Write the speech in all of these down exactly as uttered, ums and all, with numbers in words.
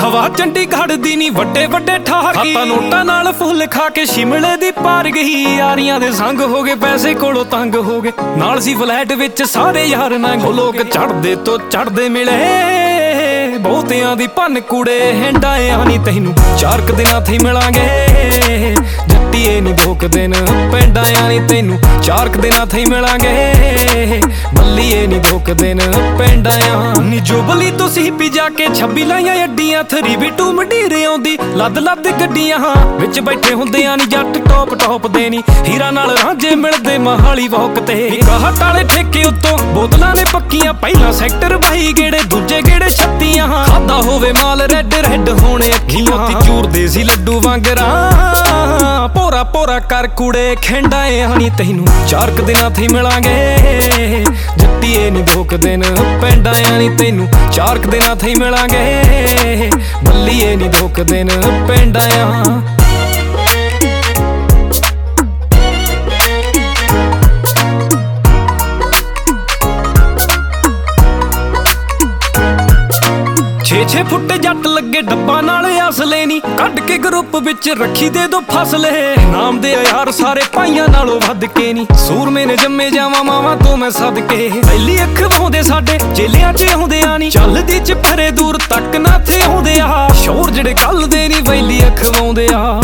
ਹਵਾ ਚੰਡੀਗੜ੍ਹ ਦੀ ਨੀ ਵੱਡੇ ਵੱਡੇ ਠਾਰ ਗਈ, ਨੋਟਾਂ ਨਾਲ ਫੁੱਲ ਖਾ ਕੇ ਸ਼ਿਮਲੇ ਦੀ ਪਾਰ ਗਈ। ਯਾਰੀਆਂ ਦੇ ਸੰਗ ਹੋ ਗਏ, ਪੈਸੇ ਕੋਲੋਂ ਤੰਗ ਹੋ ਗਏ, ਨਾਲ ਸੀ ਫਲੈਟ ਵਿੱਚ ਸਾਰੇ ਯਾਰ ਨੰਗ। ਲੋਕ ਚੜਦੇ ਤੋਂ ਚੜਦੇ ਮਿਲੇ, ਬਹੁਤਿਆਂ ਦੀ ਭੰਨ ਕੁੜੇ ਹੰਡਾਇਆ ਨੀ ਤੈਨੂੰ ਚਾਰ ਕ ਦਿਨਾਂ ਥੀ ਮਿਲਾਂਗੇ। ਜੱਟੀਏ ਨੀ ਦੋ ਕੁ ਦਿਨ ਪਿੰਡ ਆਇਆ ਨੀ ਤੈਨੂੰ ਚਾਰ ਕ ਦਿਨਾਂ ਥੀ ਮਿਲਾਂਗੇ। ਬੱਲੀਏ ਨੀ ਦੋ ਕੁ ਦਿਨ ਪਿੰਡ ਆਇਆ ਨੀ। ਜੁਬਲੀ ਤੁਸੀਂ ਵੀ ਜਾ ਕੇ ਛੱਬੀ ਲਾਈਆਂ ਅੱਡੀਆਂ, ਥਰੀ ਵੀ ਟੂ ਮੰਡੀਰ ਆਉਂਦੀ ਲੱਦ ਲੱਦ ਗੱਡੀਆਂ। ਵਿੱਚ ਬੈਠੇ ਹੁੰਦੇ ਆ ਨੀ ਜੱਟ ਟੌਪ ਟੌਪ ਦੇ ਨੀ, ਹੀਰਾ ਨਾਲ ਰਾਂਝੇ ਮਿਲਦੇ ਮਹਾਲੀ ਵੌਕ ਤੇ। ਕਾਹਟ ਵਾਲੇ ਠੇਕੇ ਉੱਤੋਂ ਬੋਤਲਾਂ ਨੇ ਪੱਕੀਆਂ, ਪਹਿਲਾਂ ਸੈਕਟਰ ਬਾਈ ਗੇੜੇ ਦੂਜੇ ਗੇੜੇ ਛੱਤੀਆਂ। ਖਾਦਾ ਹੋਵੇ ਮਾਲ ਰੈਡ ਰੈਡ ਹੋਣੇ ਅੱਖੀਆਂ, ਚੂਰਦੇ ਸੀ ਲੱਡੂ ਵਾਂਗਰਾਂ। ਪੋਰਾ ਪੋਰਾ ਕਰ ਕੁੜੇ ਖੇਂਡਾਏ ਨੀ ਤੈਨੂੰ ਚਾਰ ਕ ਦਿਨਾਂ ਥੀ ਮਿਲਾਂਗੇ। ਜੱਟੀਏ ਨੀ ਦੋ ਕੁ ਦਿਨ ਪਿੰਡ ਆਇਆ ਨੀ ਤੈਨੂੰ ਚਾਰ ਕ ਦਿਨਾਂ ਥੀ ਮਿਲਾਂਗੇ। ਬੱਲੀਏ ਨੀ ਦੋ ਕੁ ਦਿਨ ਪਿੰਡ ਆਇਆ। ਛੇ ਛੇ ਫੁੱਟ ਜੱਟ ਲੱਗੇ ਡੱਬਾ ਨਾਲ ਅਸਲੇ ਨੀ, ਕੱਢ ਕੇ ਗਰੁੱਪ ਵਿੱਚ ਰੱਖੀ ਦੇ ਦੋ ਫਸਲੇ। ਨਾਮ ਦੇ ਯਾਰ ਸਾਰੇ ਭਾਈਆਂ ਨਾਲੋਂ ਵੱਧ ਕੇ ਨੀ, ਸੂਰਮੇ ਨੇ ਜੰਮੇ ਜਾਵਾਂ ਮਾਵਾਂ ਤੋਂ ਮੈਂ ਸਦਕੇ। ਪਹਿਲੀ ਅੱਖ ਵਾਉਂਦੇ ਸਾਡੇ ਚੇਲਿਆਂ ਚ ਆਉਂਦੇ ਆ ਨੀ, ਚੱਲਦੀ ਚ ਪਰੇ ਦੂਰ ਤੱਕ ਨਾ ਥੇ ਆਉਂਦੇ ਆ। ਸ਼ੋਰ ਜਿਹੜੇ ਕੱਲ ਦੇ ਨੀ ਵੈਲੀ ਅੱਖ ਵਾਉਂਦੇ ਆ।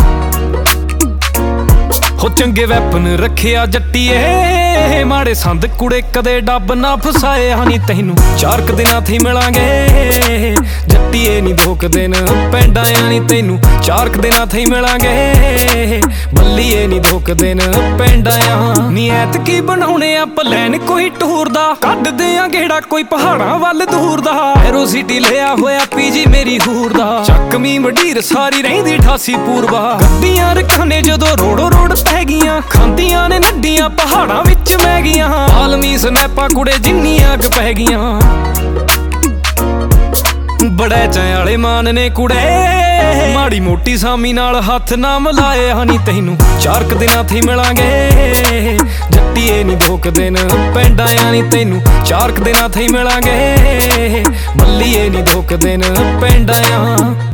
ਹੋ ਚੰਗੇ ਵੈਪਨ ਰੱਖਿਆ ਜੱਟੀਏ, ਮਾੜੇ ਸੰਦ ਕੁੜੇ ਕਦੇ ਡੱਬ ਨਾ ਫਸਾਏ ਨੀ ਤੈਨੂੰ ਚਾਰ ਕ ਦਿਨਾਂ ਥੀ ਮਿਲਾਂਗੇ। ਜੱਟੀਏ ਨੀ ਦੋ ਕੁ ਦਿਨ ਪਿੰਡ ਆਇਆ ਨੀ ਤੈਨੂੰ ਚਾਰ ਕ ਦਿਨਾਂ ਥੀ ਮਿਲਾਂਗੇ। ਬੱਲੀਏ ਨੀ ਦੋ ਕੁ ਦਿਨ ਪਿੰਡ ਆਇਆ ਨੀ। ਐਤਕੀ ਬਣਾਉਣੇ ਆ ਪਲੈਨ ਕੋਈ ਟੂਰ ਦਾ, ਕੱਢਦੇ ਆ ਗੇੜਾ ਕੋਈ ਪਹਾੜਾਂ ਵੱਲ ਦੂਰ ਦਾ। ਐਰੋ ਸਿਟੀ ਲਿਆ ਹੋਇਆ ਪੀਜੀ ਮੇਰੀ ਹੂਰ ਦਾ, ਚੱਕਵੀਂ ਮੰਡੀਰ ਸਾਰੀ ਰਹਿੰਦੀ ਠਾਸੀ ਪੂਰਬਾ। ਗੱਡੀਆਂ ਰੱਖਣੇ ਜਦੋਂ ਰੋੜੋ ਰੋੜ ਪੈ ਗਈਆਂ, ਖਾਂਦੀਆਂ ਨੇ ਨੱਡੀਆਂ ਪਹਾੜਾਂ ਵਿੱਚ ਮੈਗੀਆਂ। ਆਲਮੀ ਸਨੈਪਾਂ ਕੁੜੇ ਜਿੰਨੀਆਂ ਕ ਪੈ ਗਈਆਂ, ਬੜੇ ਚਾਂ ਵਾਲੇ ਮਾਨ ਨੇ ਕੁੜੇ। ਮਾੜੀ ਮੋਟੀ ਸਾਮੀ ਨਾਲ ਹੱਥ ਨਾ ਮਿਲਾਏ ਨੀ ਤੈਨੂੰ ਚਾਰ ਕ ਦਿਨਾਂ ਥੀ ਮਿਲਾਂਗੇ। ਜੱਟੀਏ ਨੀ ਦੋ ਕੁ ਦਿਨ ਪਿੰਡ ਆਇਆ ਨੀ ਤੈਨੂੰ ਚਾਰ ਕ ਦਿਨਾਂ ਥੀ ਮਿਲਾਂਗੇ। ਬੱਲੀਏ ਨੀ ਦੋ ਕੁ ਦਿਨ ਪਿੰਡ ਆਇਆ।